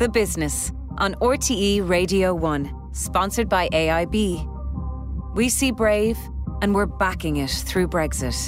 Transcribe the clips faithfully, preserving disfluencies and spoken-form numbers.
The Business on R T E Radio one, sponsored by A I B. We see Brave and we're backing it through Brexit.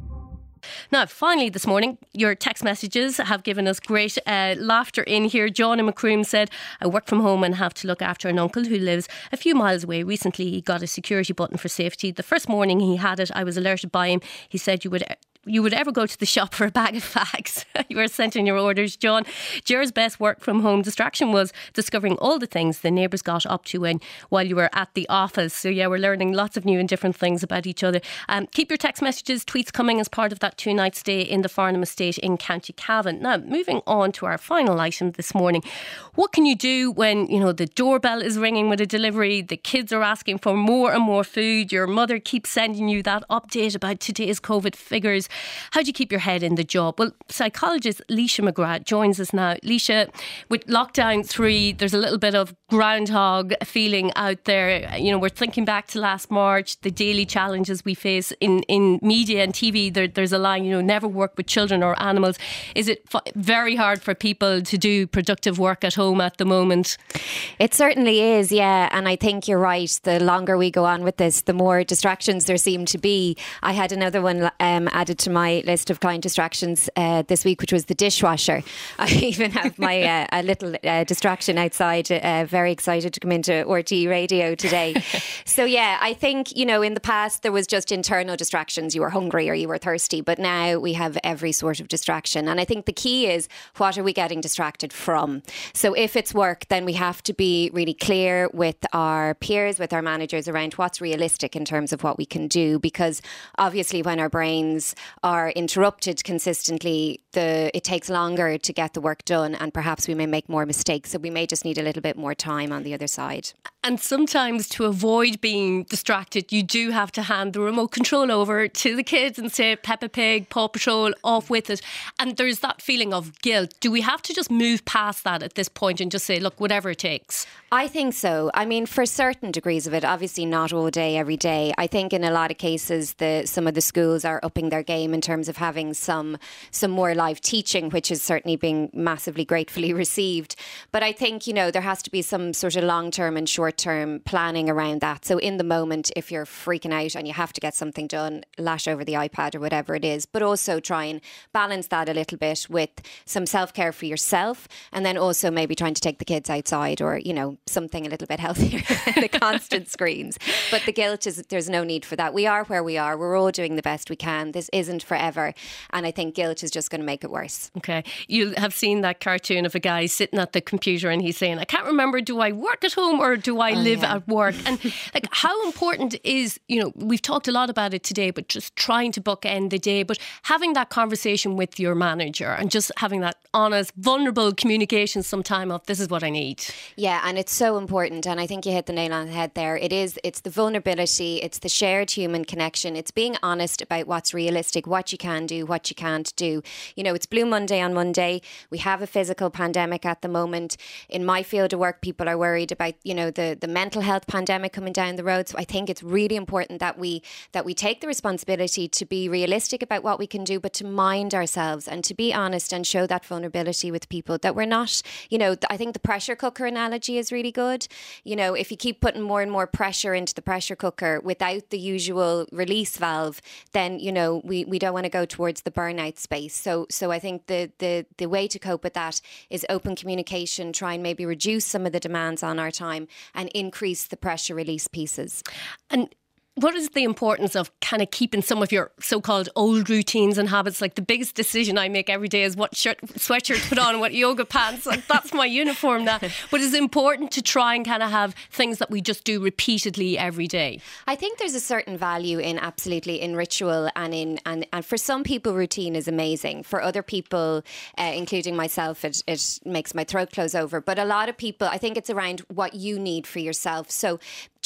Now, finally this morning, your text messages have given us great uh, laughter in here. John in Macroom said, I work from home and have to look after an uncle who lives a few miles away. Recently, he got a security button for safety. The first morning he had it, I was alerted by him. He said you would... you would ever go to the shop for a bag of fags. You were sent in your orders, John. Jer's best work from home distraction was discovering all the things the neighbours got up to when, while you were at the office. So yeah, we're learning lots of new and different things about each other. Um, keep your text messages, tweets coming as part of that two-night stay in the Farnham Estate in County Cavan. Now, moving on to our final item this morning. What can you do when, you know, the doorbell is ringing with a delivery, the kids are asking for more and more food, your mother keeps sending you that update about today's COVID figures? How do you keep your head in the job? Well, psychologist Leisha McGrath joins us now. Leisha, with lockdown three, there's a little bit of groundhog feeling out there. You know, we're thinking back to last March, the daily challenges we face in, in media and T V. There, there's a line, you know, never work with children or animals. Is it f- very hard for people to do productive work at home at the moment? It certainly is, yeah. And I think you're right. The longer we go on with this, the more distractions there seem to be. I had another one um, added to my list of client distractions uh, this week, which was the dishwasher. I even have my uh, a little uh, distraction outside. Uh, very excited to come into R T E Radio today. So yeah, I think, you know, in the past there was just internal distractions. You were hungry or you were thirsty, but now we have every sort of distraction. And I think the key is, what are we getting distracted from? So if it's work, then we have to be really clear with our peers, with our managers around what's realistic in terms of what we can do, because obviously when our brains are interrupted consistently, the it takes longer to get the work done, and perhaps we may make more mistakes. So we may just need a little bit more time on the other side. And sometimes to avoid being distracted, you do have to hand the remote control over to the kids and say, Peppa Pig, Paw Patrol, off with it. And there's that feeling of guilt. Do we have to just move past that at this point and just say, look, whatever it takes? I think so. I mean, for certain degrees of it, obviously not all day, every day. I think in a lot of cases, the some of the schools are upping their game in terms of having some some more live teaching, which is certainly being massively gratefully received. But I think, you know, there has to be some sort of long-term and short-term planning around that. So in the moment, if you're freaking out and you have to get something done, lash over the iPad or whatever it is, but also try and balance that a little bit with some self-care for yourself, and then also maybe trying to take the kids outside, or, you know, something a little bit healthier than the constant screens. But the guilt is, there's no need for that. We are where we are. We're all doing the best we can. This isn't forever. And I think guilt is just going to make it worse. Okay. You have seen that cartoon of a guy sitting at the computer and he's saying, I can't remember, do I work at home or do I oh, live yeah. at work? And like, how important is, you know, we've talked a lot about it today, but just trying to bookend the day, but having that conversation with your manager and just having that honest, vulnerable communication sometime of, this is what I need. Yeah, and it's so important. And I think you hit the nail on the head there. It is, it's the vulnerability, it's the shared human connection. It's being honest about what's realistic, what you can do, what you can't do. You know, it's Blue Monday on Monday. We have a physical pandemic at the moment. In my field of work, people are worried about, you know, the, the mental health pandemic coming down the road. So I think it's really important that we that we take the responsibility to be realistic about what we can do, but to mind ourselves and to be honest and show that vulnerability with people, that we're not, you know, I think the pressure cooker analogy is really good. You know, if you keep putting more and more pressure into the pressure cooker without the usual release valve, then, you know, we, we don't want to go towards the burnout space. So so I think the, the, the way to cope with that is open communication, try and maybe reduce some of the demands on our time and increase the pressure release pieces. And what is the importance of kind of keeping some of your so-called old routines and habits? Like, the biggest decision I make every day is what shirt, sweatshirt to put on, what yoga pants. Like, that's my uniform now. But it's important to try and kind of have things that we just do repeatedly every day. I think there's a certain value in absolutely in ritual and in and, and for some people routine is amazing. For other people, uh, including myself, it, it makes my throat close over. But a lot of people, I think it's around what you need for yourself. So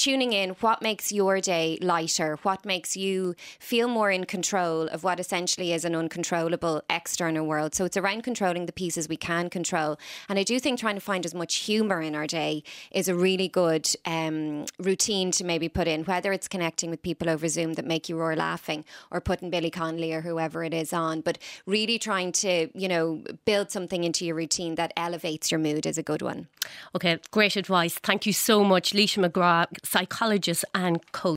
tuning in, what makes your day lighter? What makes you feel more in control of what essentially is an uncontrollable external world? So it's around controlling the pieces we can control. And I do think trying to find as much humour in our day is a really good um, routine to maybe put in, whether it's connecting with people over Zoom that make you roar laughing, or putting Billy Connolly or whoever it is on. But really trying to, you know, build something into your routine that elevates your mood is a good one. Okay, great advice. Thank you so much, Laoise McGrath, psychologist and coach.